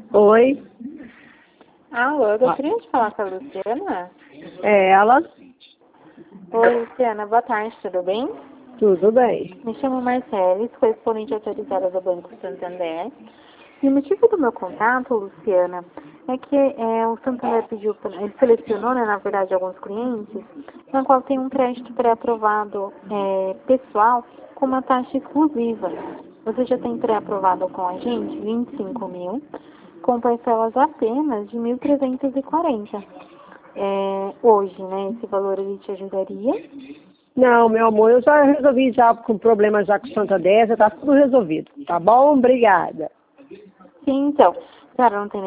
Oi, Alô, eu gostaria de falar com a Luciana. é ela? Oi, Luciana, boa tarde, tudo bem? Tudo bem. Me chamo Marceles, correspondente autorizada do Banco Santander. E o motivo do meu contato, Luciana, é que o Santander pediu, ele selecionou, né, na verdade, alguns clientes, na qual tem um crédito pré-aprovado pessoal com uma taxa exclusiva. Você já tem pré-aprovado com a gente 25 mil, com parcelas apenas de 1.340. Hoje, né, esse valor ele te ajudaria? Não, meu amor, eu já resolvi já com problema já com Santander, já tá tudo resolvido. Tá bom? Obrigada. Sim, então, claro, não tem